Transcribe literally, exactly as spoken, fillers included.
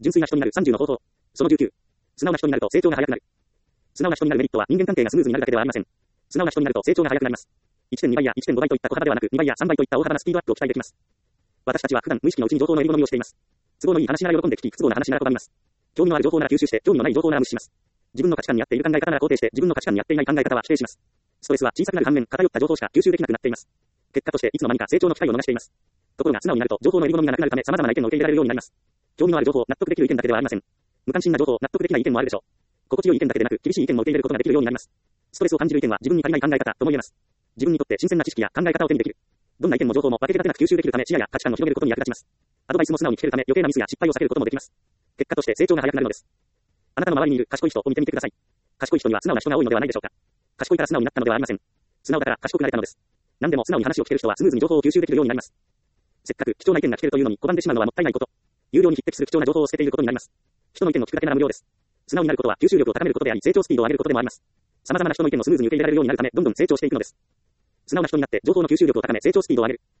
純粋な人になるさんじゅうの方法。そのじゅうきゅう。素直な人になると成長が早くなる。素直な人になるメリットは人間関係がスムーズになるだけではありません。素直な人になると成長が早くなります。いってんに 倍や いってんご 倍といった小幅ではなくにばいやさんばいといった大幅なスピードアップを期待できます。私たちは普段無意識のうちに情報の入り好みをしています。都合のいい話なら喜んで聞き、不都合な話なら拒みます。興味のある情報なら吸収して、興味のない情報なら無視します。自分の価値観に合っている考え方なら肯定して、自分の価値観に合っていない考え方は否定します。ストレスは小さくなる反面、偏った情報しか吸収できなくなっています。結果としていつの間にか成長の機会を逃しています。ところが素直になると情報の入り好みがなくなるため様々な意見を受け入れられるようになります。興味のある情報、納得できる意見だけではありません。無関心な情報、納得できない意見もあるでしょう。心地よい意見だけでなく、厳しい意見も受け入れることができるようになります。ストレスを感じる意見は自分に足りない考え方とも言えます。自分にとって新鮮な知識や考え方を手にできる。どんな意見も情報も分け隔てなく吸収できるため視野や価値観を広げることに役立ちます。アドバイスも素直に聞けるため余計なミスや失敗を避けることもできます。結果として成長が早くなるのです。あなたの周りにいる賢い人を見てみてください。賢い人には素直な人が多いのではないでしょうか。賢いから素直になったのではありません。素直だから賢くなれたのです。何でも素直に話を聞ける人はスムーズに情報を吸収できるようになります。せっかく貴重な意見が聞けるというのに拒んでしまうのはもったいないこと。有料に匹敵する貴重な情報を捨てていることになります。人の意見を聞くだけなら無料です。素直になることは吸収力を高めることであり、成長スピードを上げることでもあります。様々な人の意見をスムーズに受け入れられるようになるため、どんどん成長していくのです。素直な人になって情報の吸収力を高め、成長スピードを上げる。